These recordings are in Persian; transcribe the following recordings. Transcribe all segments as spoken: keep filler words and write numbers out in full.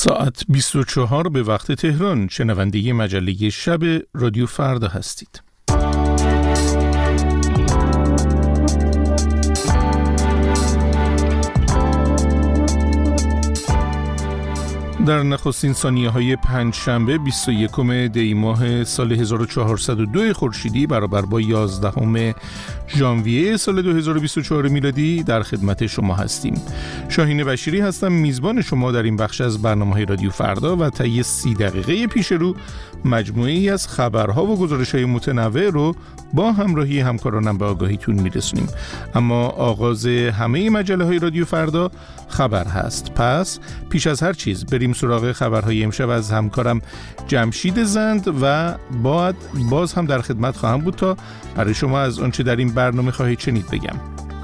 ساعت بیست و چهار به وقت تهران. شنونده مجله شب رادیو فردا هستید. در نخستین ثانیه‌های پنجشنبه بیست و یکم دی ماه سال هزار و چهارصد و دو خورشیدی برابر با یازدهم ژانویه سال دو هزار و بیست و چهار میلادی در خدمت شما هستیم. شاهین بشیری هستم، میزبان شما در این بخش از برنامه‌های رادیو فردا و طی سی دقیقه پیش رو مجموعه‌ای از خبرها و گزارش‌های متنوع رو با همراهی همکارانم به آگاهیتون میرسونیم. اما آغاز همه مجله‌های رادیو فردا خبر هست. پس پیش از هر چیز بریم سراغ خبرهای امشب از همکارم جمشید زند و بعد باز هم در خدمت خواهم بود تا برای شما از آنچه در این برنامه خواهید شنید بگم.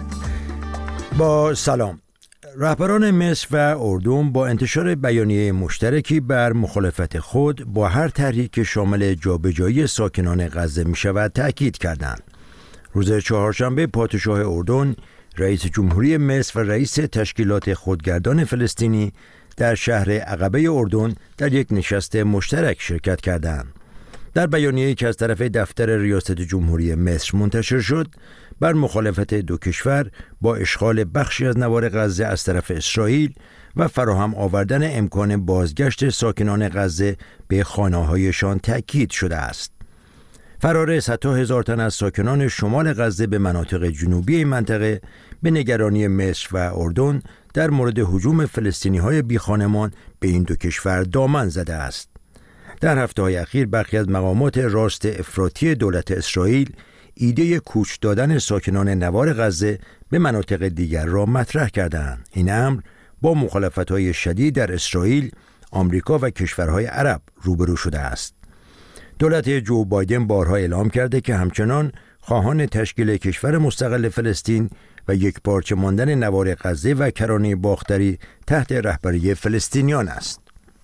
با سلام. رهبران مصر و اردن با انتشار بیانیه مشترکی بر مخالفت خود با هر طرحی که شامل جابجایی ساکنان غزه می شود تأکید کردند. روز چهارشنبه پادشاه اردن، رئیس جمهوری مصر و رئیس تشکیلات خودگردان فلسطینی در شهر عقبه اردن در یک نشست مشترک شرکت کردند. در بیانیه‌ای که از طرف دفتر ریاست جمهوری مصر منتشر شد، بر مخالفت دو کشور با اشغال بخشی از نوار غزه از طرف اسرائیل و فراهم آوردن امکان بازگشت ساکنان غزه به خانه‌هایشان تأکید شده است. فرار صدها هزار تن از ساکنان شمال غزه به مناطق جنوبی این منطقه به نگرانی مصر و اردن در مورد هجوم فلسطینی‌های بی‌خانمان به این دو کشور دامن زده است. در هفته‌های اخیر برخی از مقامات راست افراطی دولت اسرائیل ایده کوچ دادن ساکنان نوار غزه به مناطق دیگر را مطرح کردند. این امر با مخالفت‌های شدید در اسرائیل، آمریکا و کشورهای عرب روبرو شده است. دولت جو بایدن بارها اعلام کرده که همچنان خواهان تشکیل کشور مستقل فلسطین و یک پارچه ماندن نوار غزه و کرانه باختری تحت رهبری فلسطینیان است.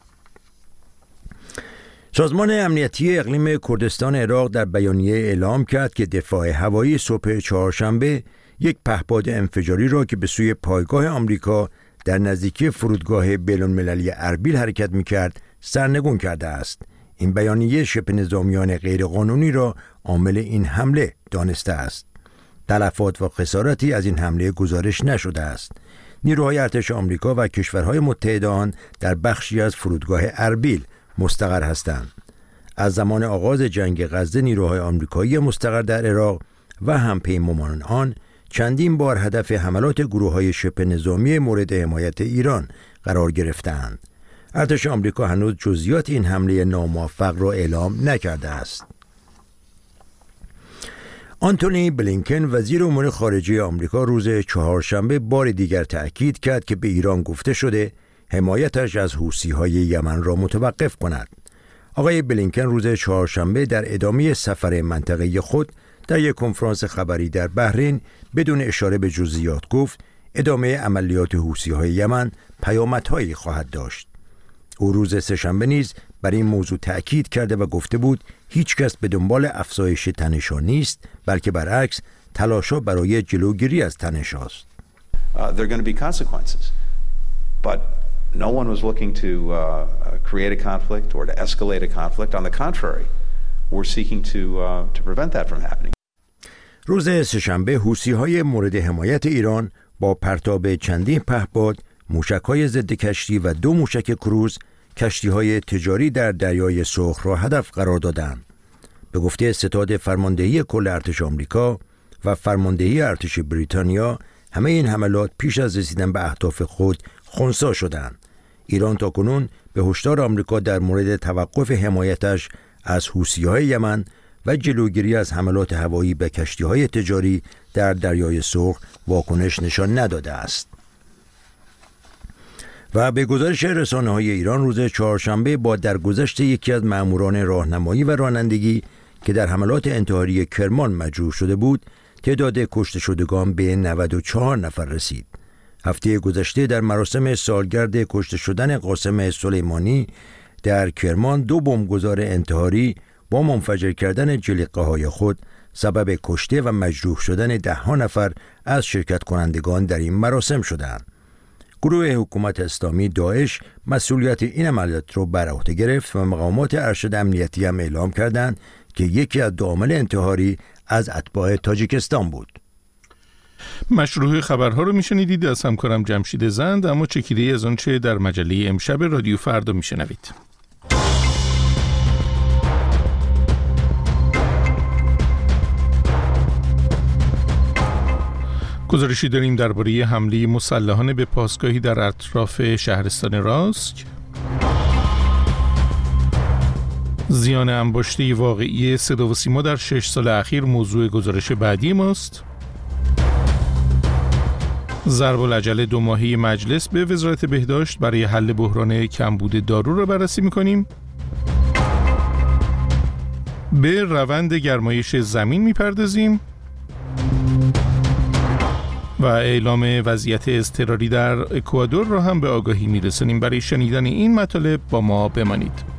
سازمان امنیتی اقلیم کردستان عراق در بیانیه اعلام کرد که دفاع هوایی صبح چهارشنبه یک پهپاد انفجاری را که به سوی پایگاه آمریکا در نزدیکی فرودگاه بین‌المللی اربیل حرکت می‌کرد سرنگون کرده است. این بیانیه شبه نظامیان غیرقانونی را عامل این حمله دانسته است. تلفات و خسارتی از این حمله گزارش نشده است. نیروهای ارتش آمریکا و کشورهای متحد آن در بخشی از فرودگاه اربیل مستقر هستند. از زمان آغاز جنگ غزه نیروهای آمریکایی مستقر در عراق و همپیمانان آن چندین بار هدف حملات گروه‌های شبه نظامی مورد حمایت ایران قرار گرفتند. ارتش آمریکا هنوز جزئیات این حمله ناموفق را اعلام نکرده است. آنتونی بلینکن وزیر امور خارجه آمریکا روز چهارشنبه بار دیگر تأکید کرد که به ایران گفته شده حمایتش از حوثی‌های یمن را متوقف کند. آقای بلینکن روز چهارشنبه در ادامه سفر منطقه‌ای خود در یک کنفرانس خبری در بحرین بدون اشاره به جزئیات گفت ادامه عملیات حوثی‌های یمن پیامدهایی خواهد داشت. او روز سه‌شنبه نیز بر این موضوع تأکید کرده و گفته بود هیچ کس به دنبال افزایش تنش‌ها نیست، بلکه برعکس تلاش‌ها برای جلوگیری از تنش‌هاست. Uh, there are going to be consequences. But no one was looking to uh, create a conflict or to escalate a conflict. On the contrary, we're seeking to uh, to prevent that from happening. روز سه‌شنبه حوثی‌های مورد حمایت ایران با پرتاب چندین پهپاد، موشک‌های ضد کشتی و دو موشک کروز کشتی‌های تجاری در دریای سرخ را هدف قرار دادند. به گفته ستاد فرماندهی کل ارتش آمریکا و فرماندهی ارتش بریتانیا، همه این حملات پیش از رسیدن به اهداف خود خنثی شدند. ایران تاکنون به هشدار آمریکا در مورد توقف حمایتش از حوثی‌های یمن و جلوگیری از حملات هوایی به کشتی‌های تجاری در دریای سرخ واکنش نشان نداده است. و به گزارش رسانه‌های ایران روز چهارشنبه با درگذشت یکی از مأموران راهنمایی و رانندگی که در حملات انتحاری کرمان مجروح شده بود، تعداد کشته شدگان به نود و چهار نفر رسید. هفته گذشته در مراسم سالگرد کشته شدن قاسم سلیمانی در کرمان دو بمبگذار انتحاری با منفجر کردن جلیقه‌های خود سبب کشته و مجروح شدن ده ها نفر از شرکت کنندگان در این مراسم شدند. گروه حکومت اسلامی داعش مسئولیت این عملیات رو بر عهده گرفت و مقامات ارشد امنیتی هم اعلام کردند که یکی از دو عامل انتحاری از اتباع تاجیکستان بود. مشروع خبرها رو میشنیدید از همکارم جمشید زند، اما چکیده‌ای از آنچه در مجله امشب رادیو فردا میشنوید. گزارشی داریم درباره حمله مسلحانه به پاسگاهی در اطراف شهرستان راسک. زیان انباشته واقعی صدا و سیما در شش سال اخیر موضوع گزارش بعدی ماست. ضرب العجله دو ماهه مجلس به وزارت بهداشت برای حل بحران کمبود دارو را بررسی می‌کنیم. به روند گرمایش زمین می‌پردازیم و اعلام وضعیت اضطراری در اکوادور را هم به آگاهی می‌رسانیم. برای شنیدن این مطالب با ما بمانید.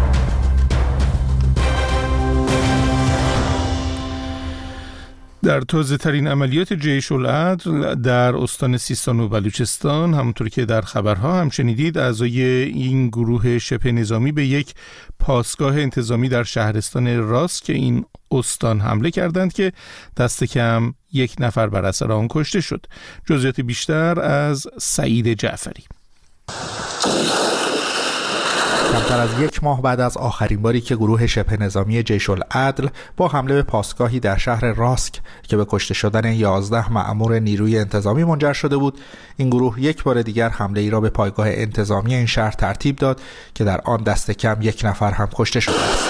در تازه ترین عملیات جیش العدل در استان سیستان و بلوچستان، همونطور که در خبرها هم شنیدید، اعضای این گروه شبه نظامی به یک پاسگاه انتظامی در شهرستان راست که این استان حمله کردند که دست کم یک نفر بر اثر آن کشته شد. جزئیات بیشتر از سعید جعفری. کمتر از یک ماه بعد از آخرین باری که گروه شبه نظامی جیش العدل با حمله به پاسگاهی در شهر راسک که به کشته شدن یازده مأمور نیروی انتظامی منجر شده بود، این گروه یک بار دیگر حمله ای را به پایگاه انتظامی این شهر ترتیب داد که در آن دست کم یک نفر هم کشته شده است.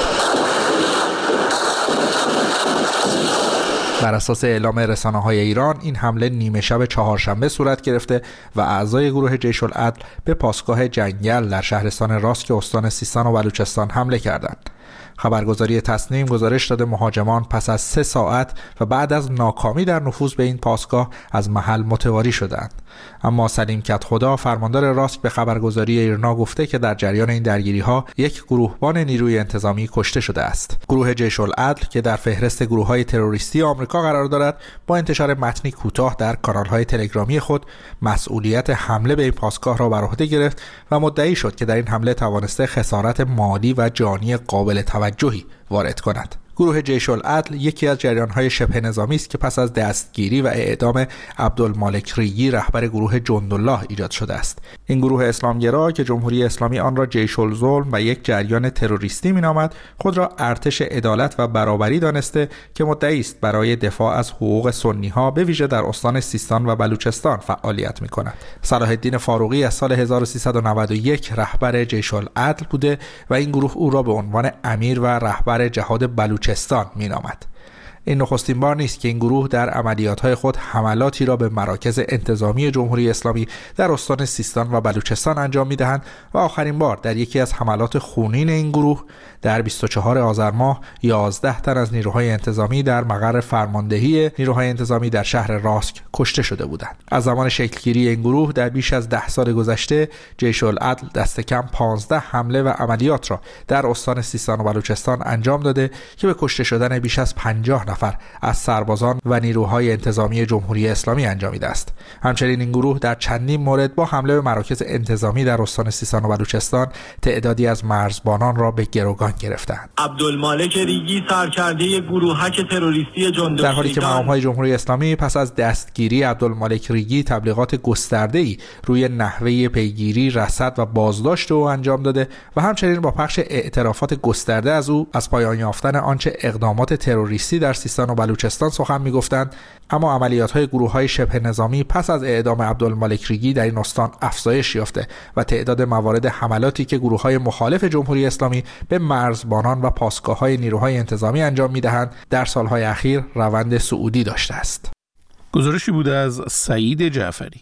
بر اساس اعلام رسانه‌های ایران، این حمله نیمه شب چهارشنبه صورت گرفته و اعضای گروه جیش العدل به پاسگاه جنگل در شهرستان راسک استان سیستان و بلوچستان حمله کردند. خبرگزاری تصنیم گزارش داده مهاجمان پس از سه ساعت و بعد از ناکامی در نفوذ به این پاسگاه از محل متواری شدند. اما سلیم کدخدا، فرماندار راسک، به خبرگزاری ایرنا گفته که در جریان این درگیری‌ها یک گروهبان نیروی انتظامی کشته شده است. گروه جیش العدل که در فهرست گروه‌های تروریستی آمریکا قرار دارد، با انتشار متنی کوتاه در کانال‌های تلگرامی خود مسئولیت حمله به این پاسگاه را بر عهده گرفت و مدعی شد که در این حمله توانسته خسارت مالی و جانی قابل توجهی وارد کند. گروه جیش العدل یکی از جریان‌های شبه نظامی است که پس از دستگیری و اعدام عبدالمالک ریگی، رهبر گروه جندالله، ایجاد شده است. این گروه اسلامگرا که جمهوری اسلامی آن را جیش الظلم و یک جریان تروریستی می‌نامد، خود را ارتش عدالت و برابری دانسته که مدعی است برای دفاع از حقوق سنی‌ها به ویژه در استان سیستان و بلوچستان فعالیت می‌کند. صلاح الدین فاروقی از سال هزار و سیصد و نود و یک رهبر جیش العدل بوده و این گروه او را به عنوان امیر و رهبر جهاد بلوچستان می نامد. این نخستین بار نیست که این گروه در عملیات‌های خود حملاتی را به مراکز انتظامی جمهوری اسلامی در استان سیستان و بلوچستان انجام می‌دهند و آخرین بار در یکی از حملات خونین این گروه در بیست و چهارم آذر ماه یازده تن از نیروهای انتظامی در مقر فرماندهی نیروهای انتظامی در شهر راسک کشته شده بودند. از زمان شکلگیری این گروه در بیش از ده سال گذشته، جیش العدل دست کم پانزده حمله و عملیات را در استان سیستان و بلوچستان انجام داده که به کشته شدن بیش از پنجاه نفر از سربازان و نیروهای انتظامی جمهوری اسلامی انجامیده است. همچنین این گروه در چندین مورد با حمله به مراکز انتظامی در استان سیستان و بلوچستان تعدادی از مرزبانان را به گروگان گرفتند. عبدالمالک ریگی، سرکرده گروهک تروریستی جندالله، در حالی که مقام‌های جمهوری اسلامی پس از دستگیری عبدالمالک ریگی تبلیغات گسترده‌ای روی نحوه پیگیری، رصد و بازداشت او انجام داده و همچنین با پخش اعترافات گسترده از او از پایان یافتن آنچه اقدامات تروریستی در سیستان و بلوچستان سخن می‌گفتند، اما عملیات‌های گروه‌های شبه نظامی پس از اعدام عبدالمالک ریگی در این استان افزایش یافته و تعداد موارد حملاتی که گروه‌های مخالف جمهوری اسلامی به مرزبانان و پاسگاه‌های نیروهای انتظامی انجام می‌دهند در سال‌های اخیر روند صعودی داشته است. گزارشی بوده از سعید جعفری.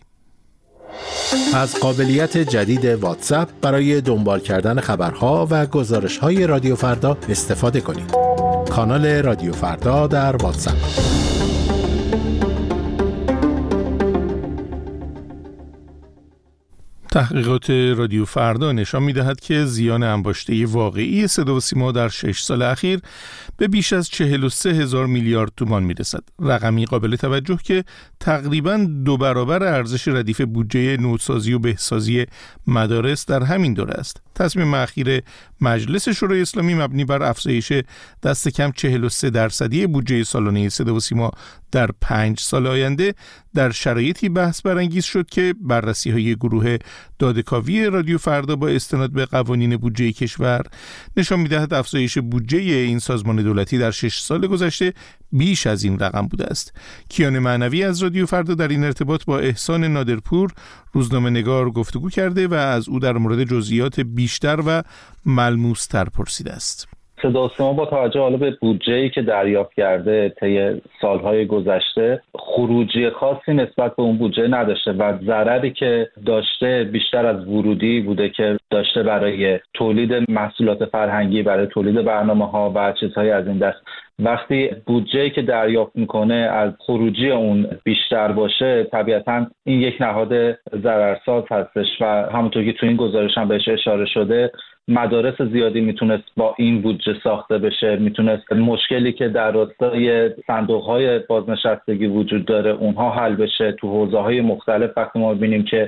از قابلیت جدید واتساپ برای دنبال کردن خبرها و گزارش‌های رادیو فردا استفاده کنید. کانال رادیو فردا در واتساپ. تحقیقات رادیو فردا نشان می‌دهد که زیان انباشته واقعی صدا و سیما در شش سال اخیر به بیش از چهل و سه هزار میلیارد تومان میرسد. رقمی قابل توجه که تقریباً دو برابر ارزش ردیف بودجه نوسازی و بهسازی مدارس در همین دوره است. تصمیم اخیر مجلس شورای اسلامی مبنی بر افزایش دست کم چهل و سه درصدی بودجه سالانه صدا و سیما در پنج سال آینده در شرایطی بحث برانگیز شد که بررسی‌های گروه داده‌کاوی رادیو فردا با استناد به قوانین بودجه کشور نشان می‌دهد افزایش بودجه این سازمان دولتی در شش سال گذشته بیش از این رقم بوده است. کیان معنوی از رادیو فردا در این ارتباط با احسان نادرپور روزنامه‌نگار گفتگو کرده و از او در مورد جزئیات بیشتر و ملموس‌تر پرسیده است. صدا و سیما با توجه حالا به بودجه‌ای که دریافت کرده طی سالهای گذشته خروجی خاصی نسبت به اون بودجه نداشته و ضرری که داشته بیشتر از ورودی بوده که داشته برای تولید محصولات فرهنگی، برای تولید برنامه‌ها و چیزهای از این دست. وقتی بودجه‌ای که دریافت میکنه از خروجی اون بیشتر باشه، طبیعتاً این یک نهاد ضررساز هستش و همونطور که تو این گزارش هم بهش اشاره شده مدارس زیادی میتونست با این بودجه ساخته بشه، میتونست مشکلی که در راستای صندوق‌های بازنشستگی وجود داره اونها حل بشه. تو حوزه‌های مختلف وقتی ما ببینیم که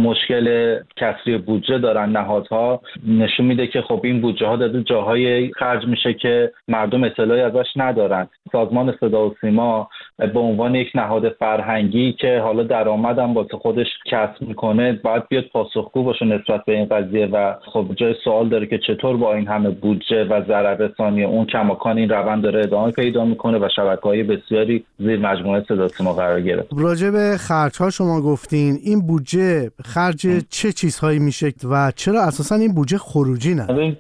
مشکل کسری بودجه دارن نهادها، نشون میده که خب این بودجه ها داده جاهای خرج میشه که مردم اطلاعی ازش ندارن. سازمان صدا و سیما به عنوان یک نهاد فرهنگی که حالا درآمدم واسه خودش کسب میکنه باید بیاد پاسخگو باشه نسبت به این قضیه و خب جای سوال داره که چطور با این همه بودجه و ضرررسانی اون کماکان این روند داره ادامه پیدا میکنه و شبکه‌های بسیاری زیر مجموعه صدا و سیما قرار گرفت. راجع به خرج‌ها شما گفتین، این بودجه خرج چه چیزهایی میشه و چرا اساسا این بودجه خروجی نه؟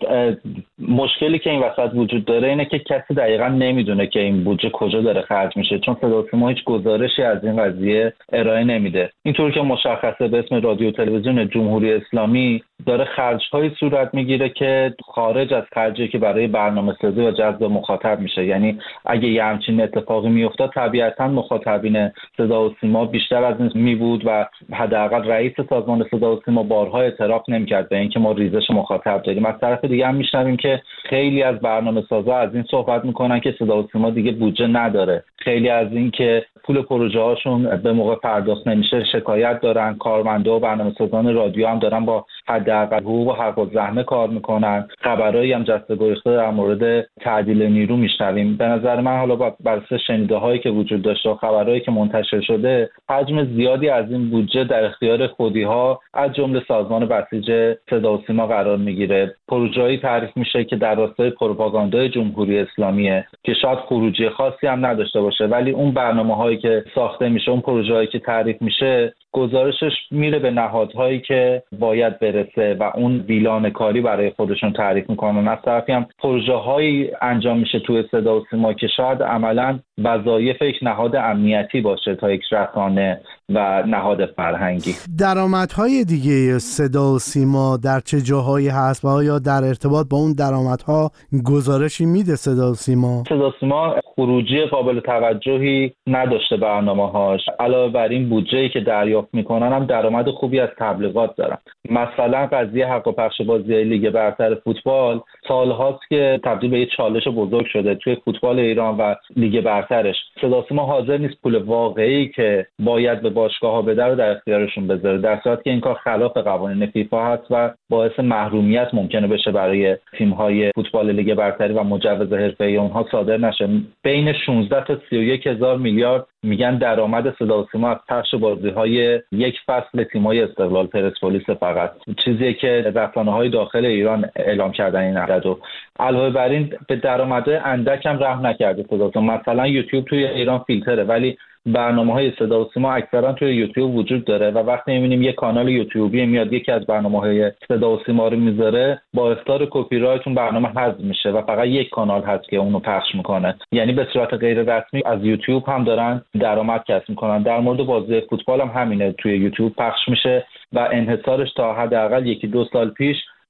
مشکلی که این وسط وجود داره اینه که کسی دقیقاً نمیدونه که این بودجه کجا داره خرج میشه، چون صدا و سیما هیچ گزارشی از این قضیه ارائه نمیده. اینطور که مشخصه به اسم رادیو تلویزیون جمهوری اسلامی داره خرج‌های صورت میگیره که خارج از خرجی که برای برنامه‌سازی و جذب مخاطب میشه. یعنی اگه یه همچین اتفاقی میافتاد طبیعتاً مخاطبین صدا و سیما بیشتر از این می بود و حداقل رئیس سازمان صدا و سیما بارها اعتراف نمی‌کرد به اینکه ما ریزش مخاطب داریم. از طرف دیگه هم میشنویم که خیلی از برنامه‌سازا از این صحبت میکنن که صدا و سیما دیگه بودجه نداره. خیلی از این که پول پروژه هاشون به موقع پرداخت نمیشه شکایت دارن. کارمندا و برنامه‌سازان رادیو هم دارن با حداقل حقوق و حق الزحمه کار میکنن. خبرایی هم جسته گریخته در مورد تعدیل نیرو میشنویم. به نظر من حالا بر اساس شنیده‌هایی که وجود داشته و خبرایی که منتشر شده حجم زیادی از این بودجه در اختیار خودی‌ها از جمله سازمان بسیج صدا و سیما قرار میگیره. پروژه‌ای تعریف میشه که در راستای پروپاگاندای جمهوری اسلامیه که شاید خروجی خاصی هم نداشته باشه، ولی اون برنامه‌هایی که ساخته میشه، اون پروژه‌ای که تعریف میشه، گزارشش میره به نهادهایی که باید برسه و اون ویلان کاری برای خودشون تعریف میکنن. از طرفی هم پروژه‌هایی انجام میشه توی صدا و سیما که شاید عملاً وظایف یک نهاد امنیتی باشه تا یک رسانه و نهاد فرهنگی. درآمدهای دیگه صدا و سیما در چه جاهایی هست و آیا در ارتباط با اون درآمدها گزارشی میده صدا و سیما؟ صدا و سیما خروجی قابل توجهی نداشته برنامه‌هاش. علاوه بر این بودجه‌ای که دریافت میکنن هم درآمد خوبی از تبلیغات دارن. مثلا قضیه حق و پخش بازی لیگ برتر فوتبال سالهاست که تبدیل به یک چالش بزرگ شده توی فوتبال ایران و لیگ برترش. صدا و سیما حاضر نیست پول واقعی که باید به باشگاه‌ها بده رو در اختیارشون بذاره، در صورتی که این کار خلاف قوانین فیفا هست و باعث محرومیت ممکنه بشه برای تیم‌های فوتبال لیگ برتری و مجوز حرفه‌ای اونها صادر نشه. بین شانزده تا سی و یک هزار میلیارد میگن درآمد صدا و سیما از پخش بازی‌های یک فصل تیم‌های استقلال پرسپولیس فقط، چیزی که رسانه‌های داخل ایران اعلام کردن این عددو. علاوه بر این به درآمدهای اندک هم رحم نکرده صدا و سیما. مثلا یوتیوب توی ایران فیلتره ولی برنامه‌های صدا و سیما اکثرا توی یوتیوب وجود داره و وقتی می‌بینیم یک کانال یوتیوبی میاد یکی از برنامه‌های صدا و سیما رو میذاره با اختیار کپی رایت اون برنامه حذف میشه و فقط یک کانال هست که اونو پخش میکنه. یعنی به صورت غیر رسمی از یوتیوب هم دارن درآمد کسب میکنن. در مورد بازی فوتبال هم همینه، توی یوتیوب پخش میشه و انحصارش تا حداقل یکی دو سال پیش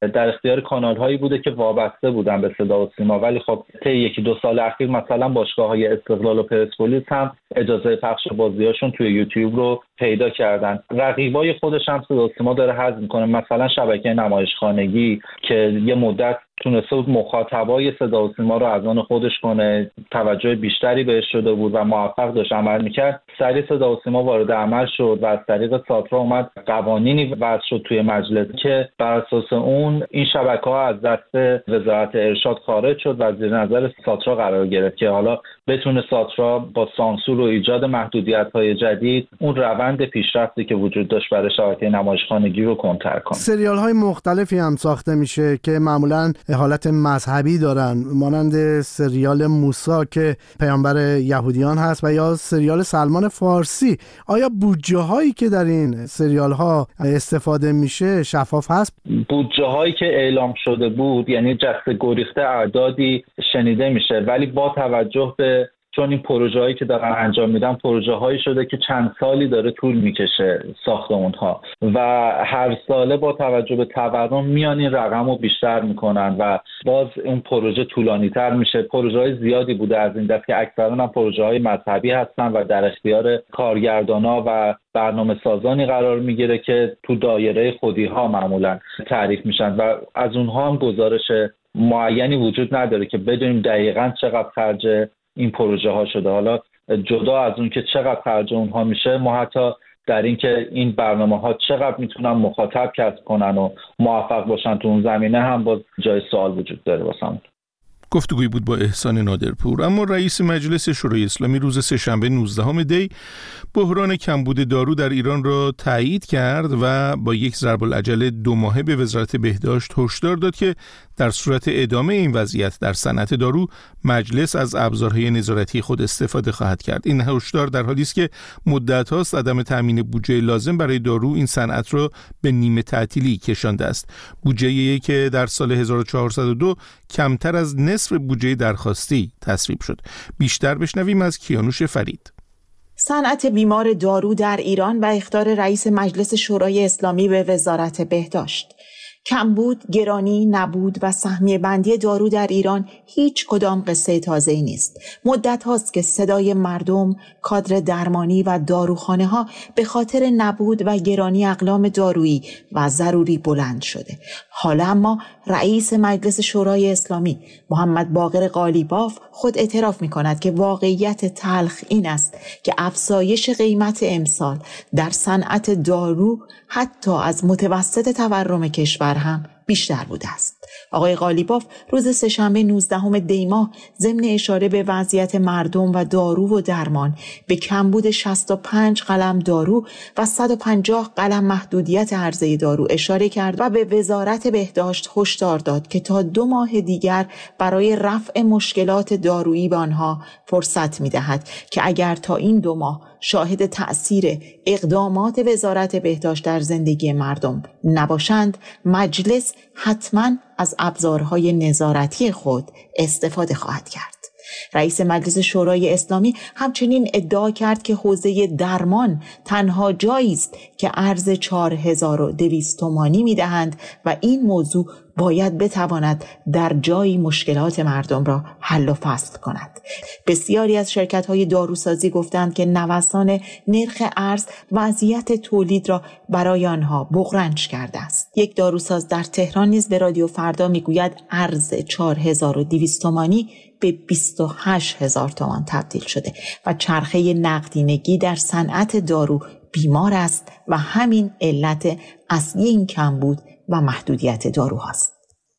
در اختیار کانال‌هایی بوده که وابسته بودن به صدا و سیما، ولی خب طی یکی دو سال اخیر مثلا باشگاه‌های استقلال و پرسپولیس هم اجازه پخش بازیاشون توی یوتیوب رو پیدا کردن. رقیبای خودش هم صدا و سیما داره حذف می‌کنه، مثلا شبکه نمایشخانگی که یه مدت تونسته بود مخاطبای صدا و سیما رو از آن خودش کنه، توجه بیشتری بهش شده بود و موفق داشت عمل میکرد. سری صدا و سیما وارد عمل شد و از طریق ساترا اومد قوانینی وضع شد توی مجلس که بر اساس اون این شبکه‌ها از دست وزارت ارشاد خارج شد و زیر نظر ساترا قرار گرفت که حالا بتونه ساترا با سانسور و ایجاد محدودیت‌های جدید اون روند پیشرفتی که وجود داشت برای شبکه نمایشخانگی رو کنتر کنه. سریال‌های مختلفی هم ساخته میشه که معمولاً حالت مذهبی دارن، مانند سریال موسی که پیامبر یهودیان هست و یا سریال سلمان فارسی. آیا بودجه هایی که در این سریال ها استفاده میشه شفاف هست؟ بودجه هایی که اعلام شده بود، یعنی جسته گریخته اعدادی شنیده میشه، ولی با توجه به چون این پروژه هایی که دارن انجام میدن پروژه هایی شده که چند سالی داره طول میکشه ساخت اونها و هر ساله با توجه به تورم میان این رقم رو بیشتر میکنن و باز اون پروژه طولانی تر میشه. پروژه های زیادی بوده از این دست که اکثرا هم پروژه های مذهبی هستن و در اختیار کارگردانا و برنامه سازانی قرار میگیره که تو دایره خودی ها معمولا تعریف میشن و از اونها هم گزارش معینی وجود نداره که بدونیم دقیقاً چقدر خرج این پروژه ها شده. حالا جدا از اون که چقدر خرج اونها میشه، ما حتی در این که این برنامه ها چقدر میتونن مخاطب کسب کنن و موفق باشن تو اون زمینه هم باز جای سوال وجود داره واسمون. گفتگویی بود با احسان نادرپور. اما رئیس مجلس شورای اسلامی روز سه‌شنبه نوزدهم دی بحران کمبود دارو در ایران را تایید کرد و با یک ضرب العجله دو ماهه به وزارت بهداشت هشدار داد که در صورت ادامه این وضعیت در صنعت دارو مجلس از ابزارهای نظارتی خود استفاده خواهد کرد. این هشدار در حالی است که مدت هاست عدم تامین بودجه لازم برای دارو این صنعت را به نیمه تعطیلی کشانده است. بودجه‌ای که در سال هزار و چهارصد و دو کمتر از نصف بودجه درخواستی تصویب شد. بیشتر بشنویم از کیانوش فرید. صنعت بیمار دارو در ایران و اخطار رئیس مجلس شورای اسلامی به وزارت بهداشت. کمبود، گرانی، نبود و سهمیه بندی دارو در ایران هیچ کدام قصه تازه‌ای نیست. مدت هاست که صدای مردم، کادر درمانی و داروخانه ها به خاطر نبود و گرانی اقلام دارویی و ضروری بلند شده. حالا اما رئیس مجلس شورای اسلامی محمد باقر قالیباف خود اعتراف می کند که واقعیت تلخ این است که افزایش قیمت امسال در صنعت دارو حتی از متوسط تورم کشور هم بیشتر بوده است. آقای قالیباف روز سه‌شنبه نوزدهم دی ماه ضمن اشاره به وضعیت مردم و دارو و درمان به کمبود شصت و پنج قلم دارو و صد و پنجاه قلم محدودیت عرضه دارو اشاره کرد و به وزارت بهداشت هشدار داد که تا دو ماه دیگر برای رفع مشکلات دارویی به آنها فرصت می‌دهد که اگر تا این دو ماه شاهد تأثیر اقدامات وزارت بهداشت در زندگی مردم نباشند، مجلس حتماً از ابزارهای نظارتی خود استفاده خواهد کرد. رئیس مجلس شورای اسلامی همچنین ادعا کرد که حوزه درمان تنها جایی است که ارز چهار هزار و دویست تومانی می‌دهند و این موضوع باید بتواند در جایی مشکلات مردم را حل و فصل کند. بسیاری از شرکت‌های داروسازی گفتند که نوسان نرخ ارز وضعیت تولید را برای آنها بغرنج کرده است. یک داروساز در تهران نیز به رادیو فردا میگوید ارز چهار هزار و دویست تومانی به بیست و هشت هزار تومان تبدیل شده و چرخه نقدینگی در صنعت دارو بیمار است و همین علت اصلی این کمبود و محدودیت دارو هست.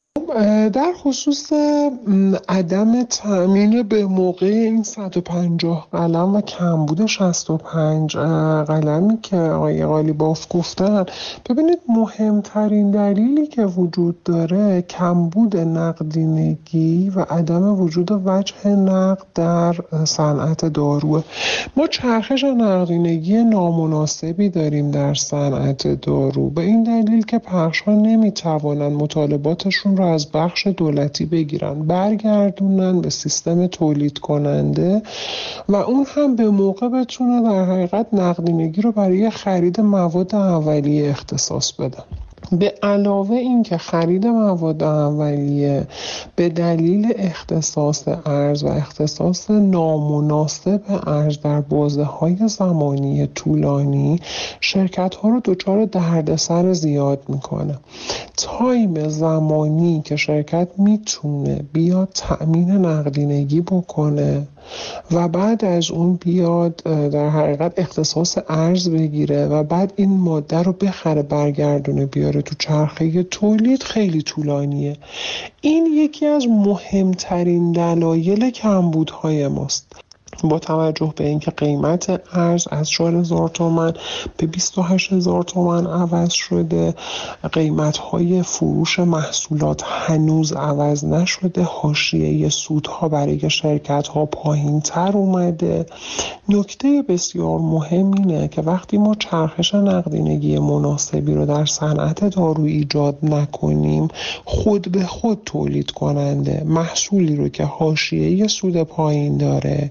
در خصوص عدم تأمین به موقع این صد و پنجاه قلم و کمبود شصت و پنج قلمی که آقای قالیباف گفتن، ببینید مهمترین دلیلی که وجود داره کمبود نقدینگی و عدم وجود وجه نقد در صنعت داروه. ما چرخش نقدینگی نامناسبی داریم در صنعت دارو، به این دلیل که پخش‌ها نمیتوانند مطالباتشون رو از بخش دولتی بگیرن برگردونن به سیستم تولید کننده و اون هم به موقع بتونه در حقیقت نقدینگی رو برای خرید مواد اولیه اختصاص بدن. به علاوه این که خرید مواد اولیه به دلیل اختصاص ارز و اختصاص نامناسب ارز در بازه‌های زمانی طولانی شرکت‌ها رو دچار دردسر زیاد میکنه. تایم زمانی که شرکت میتونه بیاد تأمین نقدینگی بکنه و بعد از اون بیاد در حقیقت اختصاص ارز بگیره و بعد این ماده رو بخره برگردونه بیاره تو چرخه تولید خیلی طولانیه. این یکی از مهمترین دلایل کمبودهای ماست. با توجه به اینکه قیمت ارز از چهار هزار تومان به بیست و هشت هزار تومان عوض شده، قیمت‌های فروش محصولات هنوز عوض نشده، حاشیه سودها برای شرکت‌ها پایین‌تر اومده. نکته بسیار مهم اینه که وقتی ما چرخش نقدینگی مناسبی رو در صنعت دارو ایجاد نکنیم، خود به خود تولید کننده محصولی رو که حاشیه سود پایین داره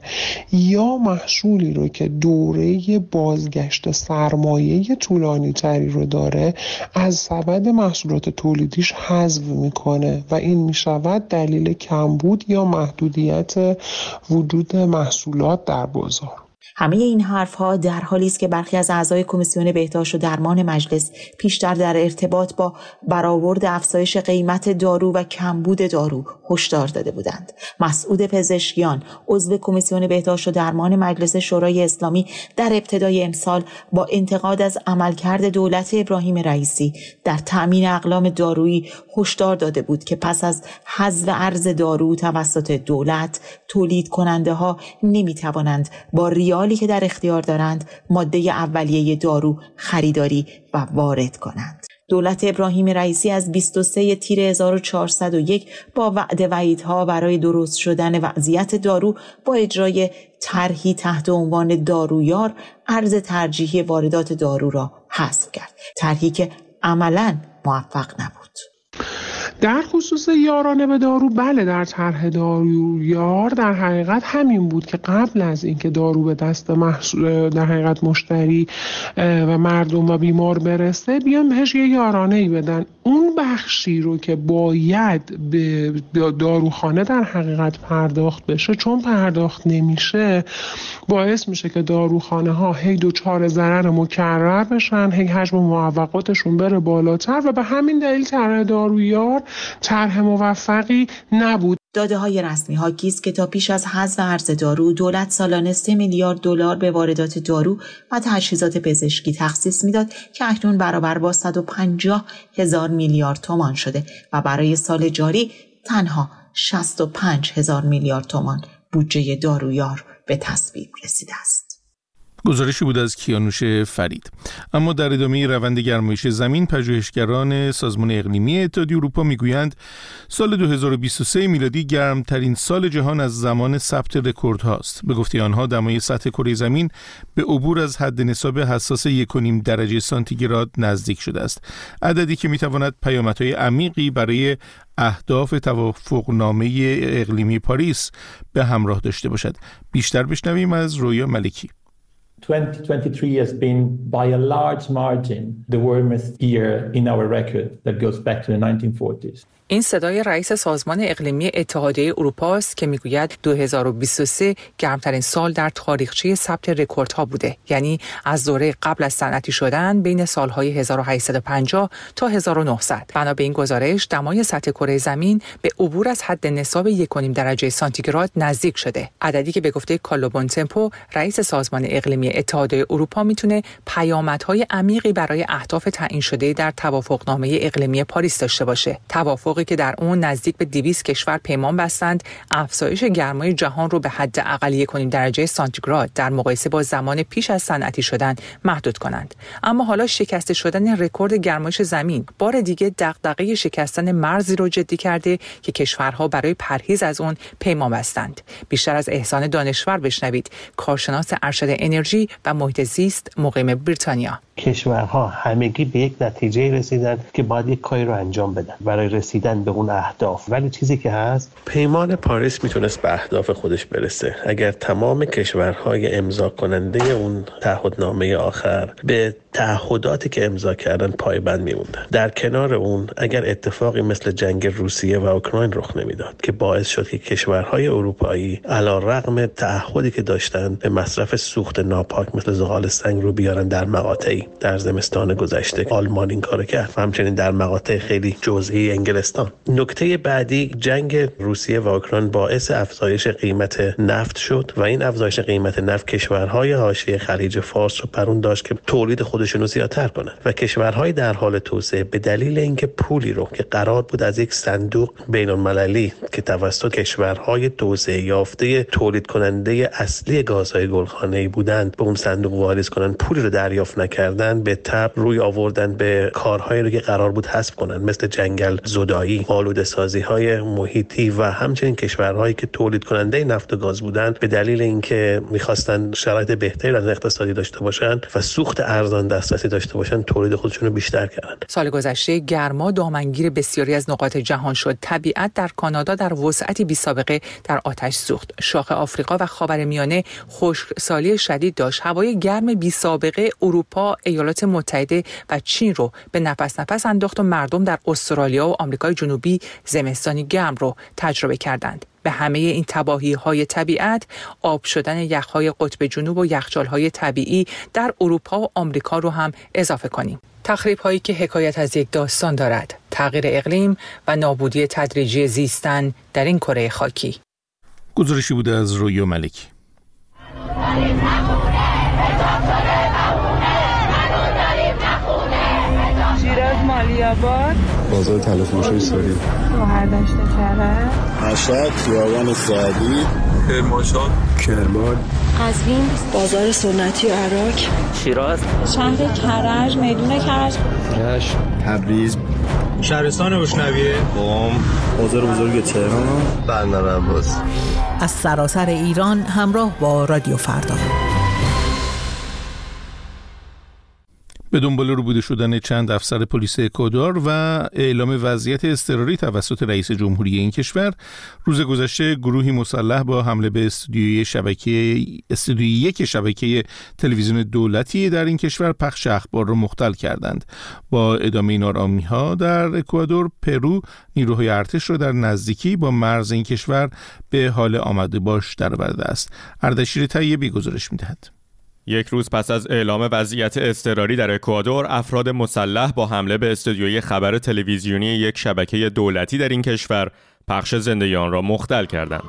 یا محصولی رو که دوره بازگشت سرمایه طولانی تری رو داره از سبد محصولات تولیدیش حذف میکنه و این میشود دلیل کمبود یا محدودیت وجود محصولات در بازار. همه این حرف‌ها در حالی است که برخی از اعضای کمیسیون بهداشت و درمان مجلس پیشتر در ارتباط با برآورد افزایش قیمت دارو و کمبود دارو هشدار داده بودند. مسعود پزشکیان، عضو کمیسیون بهداشت و درمان مجلس شورای اسلامی، در ابتدای امسال با انتقاد از عملکرد دولت ابراهیم رئیسی در تأمین اقلام دارویی هشدار داده بود که پس از حذف ارز دارو توسط دولت، تولید کننده ها نمی توانند با ریالی که در اختیار دارند ماده اولیه دارو خریداری و وارد کنند. دولت ابراهیم رئیسی از بیست و سوم تیر هزار و چهارصد و یک با وعده وعیدها برای درست شدن وضعیت دارو با اجرای طرحی تحت عنوان دارویار ارز ترجیحی واردات دارو را حذف کرد. طرحی که عملاً موفق نبود. در خصوص یارانه به دارو، بله، در طرح دارویار در حقیقت همین بود که قبل از اینکه دارو به دست محصول در حقیقت مشتری و مردم و بیمار برسه بیان بهش یه یارانه‌ای بدن. اون بخشی رو که باید به داروخانه در حقیقت پرداخت بشه، چون پرداخت نمیشه باعث میشه که داروخانه ها هی دوچار ضرر مکرر بشن، هی حجم معوقاتشون بره بالاتر و به همین دلیل طرح دارویار طرح موفقی نبود. داده های رسمی حاکی است که تا پیش از حذف ارز دارو دولت سالانه سه میلیارد دلار به واردات دارو و تجهیزات پزشکی تخصیص میداد که اکنون برابر با صد و پنجاه هزار میلیارد تومان شده و برای سال جاری تنها شصت و پنج هزار میلیارد تومان بودجه دارویار به تصویب رسیده است. گزارشی بود از کیانوش فرید. اما در ادامه روند گرمایش زمین، پژوهشگران سازمان اقلیمی اتحادیه اروپا میگویند سال دو هزار و بیست و سه میلادی گرمترین سال جهان از زمان ثبت رکوردهاست. به گفته آنها دمای سطح کره زمین به عبور از حد نصاب حساس یک و نیم درجه سانتیگراد نزدیک شده است، عددی که میتواند پیامدهای عمیقی برای اهداف توافقنامه اقلیمی پاریس به همراه داشته باشد. بیشتر بشنویم از رویا ملکی. twenty twenty-three has been by a large margin the warmest year in our record that goes back to the nineteen forties. این صدای رئیس سازمان اقلیمی اتحادیه اروپا است که میگوید دو هزار و بیست و سه گرمترین سال در تاریخچه ثبت رکوردها بوده، یعنی از دوره قبل از صنعتی شدن بین سالهای هزار و هشتصد و پنجاه تا هزار و نهصد. بنا به این گزارش دمای سطح کره زمین به عبور از حد نصاب یک و نیم درجه سانتیگراد نزدیک شده، عددی که به گفته کارلو بونتمپو رئیس سازمان اقلیمی اتحادیه اروپا میتونه پیامدهای عمیقی برای اهداف تعیین شده در توافقنامه اقلیمی پاریس داشته باشه. توافقی که در اون نزدیک به دویست کشور پیمان بستند افزایش گرمای جهان رو به حد اقل یک و نیم درجه سانتیگراد در مقایسه با زمان پیش از صنعتی شدن محدود کنند. اما حالا شکسته شدن رکورد گرمایش زمین بار دیگه دغدغه شکستن مرزی رو جدی کرده که کشورها برای پرهیز از اون پیمان بستند. بیشتر از احسان دانشور بشنوید، کارشناس ارشد انرژی و محیط زیست مقیم بریتانیا. کشورها همگی به یک نتیجه رسیدن که باید یک کاری رو انجام بدن برای رسیدن به اون اهداف. ولی چیزی که هست، پیمان پاریس میتونست به اهداف خودش برسه اگر تمام کشورهای امضا کننده اون تعهدنامه آخر به تعهداتی که امضا کردن پایبند میموندن. در کنار اون اگر اتفاقی مثل جنگ روسیه و اوکراین رخ نمیداد که باعث شد که کشورهای اروپایی علیرغم تعهدی که داشتن به مصرف سوخت ناپاک مثل زغال سنگ رو بیارن در مقاطعی در زمستان گذشته، آلمان این کارو کرد و همچنین در مقاطع خیلی جزئی انگلستان. نکته بعدی، جنگ روسیه و اوکراین باعث افزایش قیمت نفت شد و این افزایش قیمت نفت کشورهای حاشیه خلیج فارس رو پرون داشت که تولید خودشون رو زیادتر کنن و کشورهای در حال توسعه به دلیل اینکه پولی رو که قرار بود از یک صندوق بین‌المللی که توسط کشورهای توسعه یافته تولید کننده اصلی گازهای گلخانه‌ای بودند به اون صندوق واریز کنن، پولی رو دریافت نکردن، به تبع روی آوردن به کارهایی رو که قرار بود حذف کنن مثل جنگل زدایی، آلوده‌سازی‌های محیطی و همچنین کشورهایی که تولید کننده نفت و گاز بودند به دلیل اینکه می‌خواستن شرایط بهتری از اقتصادی داشته باشن و سوخت ارزان دسترسی داشته باشن، تولید خودشون رو بیشتر کردن. سال گذشته گرما دامنگیر بسیاری از نقاط جهان شد. طبیعت در کانادا در وسعتی بی‌سابقه در آتش سوخت. شاخ آفریقا و خاورمیانه خشکسالی شدید داشت. هوای گرم بی‌سابقه اروپا، ایالات متحده و چین رو به نفس نفس انداخت و مردم در استرالیا و آمریکای جنوبی زمستانی گرم رو تجربه کردند. به همه این تباهی‌های طبیعت، آب شدن یخ‌های قطب جنوب و یخچال‌های طبیعی در اروپا و آمریکا رو هم اضافه کنیم. تخریب‌هایی که حکایت از یک داستان دارد، تغییر اقلیم و نابودی تدریجی زیستن در این کره خاکی. گزارشی بوده از رویا ملکی. شیراز مالی‌آباد، بازار تلافروشی ساری، شهردشت کرج، مشهد، خیابان سعدی، کرمانشاه، کرمان، قزوین، بازار سنتی و عراق، شیراز، شهر کرج، میدون کرج، رشت، تبریز، شهرستان روشنویه، قم، بازار بزرگ تهران، بندر عباس. از سراسر ایران همراه با رادیو فردا. به دنبال ربوده شدن چند افسر پلیس اکوادور و اعلام وضعیت اضطراری توسط رئیس جمهوری این کشور، روز گذشته گروهی مسلح با حمله به استودیوی شبکه استودیوی یک شبکه تلویزیون دولتی در این کشور پخش اخبار را مختل کردند. با ادامه نارامی‌ها در اکوادور، پرو نیروهای ارتش را در نزدیکی با مرز این کشور به حال آمده باش درآورده است. اردشیر طیبی گزارش می‌دهد. یک روز پس از اعلام وضعیت اضطراری در اکوادور، افراد مسلح با حمله به استودیوی خبر تلویزیونی یک شبکه دولتی در این کشور پخش زنده آن را مختل کردند.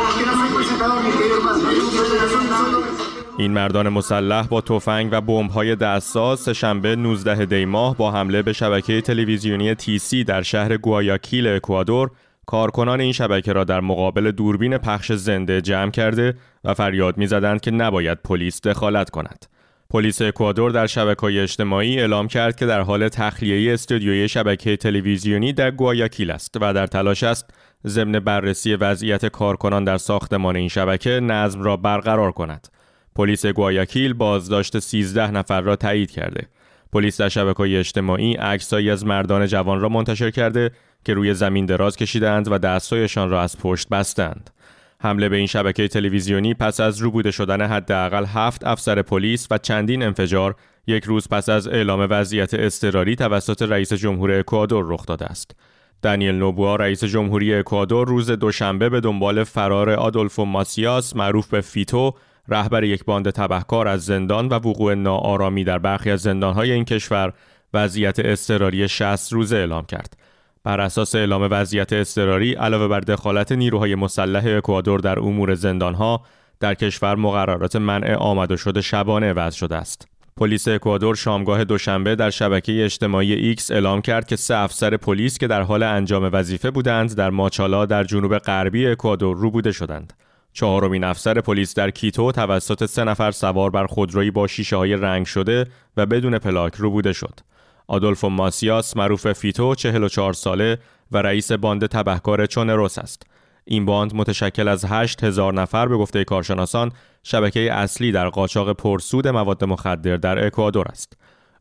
این مردان مسلح با تفنگ و بمب‌های دستساز سه‌شنبه نوزدهم دی ماه با حمله به شبکه تلویزیونی تی سی در شهر گوایاکیل اکوادور، کارکنان این شبکه را در مقابل دوربین پخش زنده جمع کرده و فریاد می‌زدند که نباید پلیس دخالت کند. پلیس اکوادور در شبکه‌های اجتماعی اعلام کرد که در حال تخلیه استودیوی شبکه تلویزیونی در گوایاکیل است و در تلاش است ضمن بررسی وضعیت کارکنان در ساختمان این شبکه نظم را برقرار کند. پلیس گوایاکیل بازداشت سیزده نفر را تایید کرده. پلیس در شبکه‌های اجتماعی عکسایی از مردان جوان را منتشر کرده که روی زمین دراز کشیدند و دستایشان را از پشت بستند. حمله به این شبکه تلویزیونی پس از ربوده شدن حداقل هفت افسر پلیس و چندین انفجار یک روز پس از اعلام وضعیت اضطراری توسط رئیس جمهور اکوادور رخ داده است. دانیل نوبوا رئیس جمهوری اکوادور روز دوشنبه به دنبال فرار آدولفو ماسیاس معروف به فیتو، رهبر یک باند تبهکار از زندان و وقوع ناآرامی در برخی از زندان‌های این کشور، وضعیت اضطراری شصت روزه اعلام کرد. بر اساس اعلام وضعیت اضطراری علاوه بر دخالت نیروهای مسلح اکوادور در امور زندان‌ها، در کشور مقررات منع آمد و شد شبانه وضع شده است. پلیس اکوادور شامگاه دوشنبه در شبکه اجتماعی ایکس اعلام کرد که سه افسر پلیس که در حال انجام وظیفه بودند در ماچالا در جنوب غربی اکوادور ربوده شدند. چهارمین افسر پلیس در کیتو توسط سه نفر سوار بر خودرویی با شیشه‌های رنگ شده و بدون پلاک ربوده شد. آدولفو ماسیاس معروف فیتو چهل و چهار ساله و رئیس باند تبهکار چونروس است. این باند متشکل از هشت هزار نفر به گفته کارشناسان شبکه اصلی در قاچاق پرسود مواد مخدر در اکوادور است.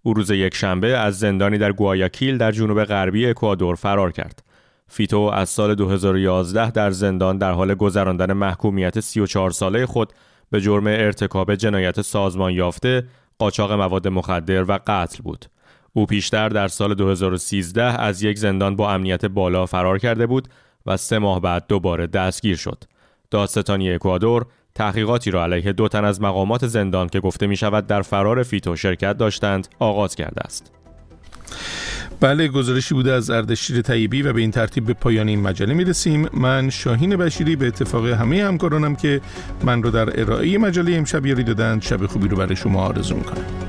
او روز یک شنبه از زندانی در گوایاکیل در جنوب غربی اکوادور فرار کرد. فیتو از سال دو هزار و یازده در زندان در حال گذراندن محکومیت سی و چهار ساله خود به جرم ارتکاب جنایت سازمان یافته، قاچاق مواد مخدر و قتل بود. او پیشتر در سال دو هزار و سیزده از یک زندان با امنیت بالا فرار کرده بود و سه ماه بعد دوباره دستگیر شد. دادستانی اکوادور تحقیقاتی را علیه دو تن از مقامات زندان که گفته می شود در فرار فیتو شرکت داشتند آغاز کرده است. بله، گزارشی بوده از اردشیر طیبی و به این ترتیب به پایان این مجله می رسیم. من شاهین بشیری به اتفاق همه همکارانم که من رو در ارائه مجله امشب یاری دادند، شب خوبی رو برای شما آرزو می کنم.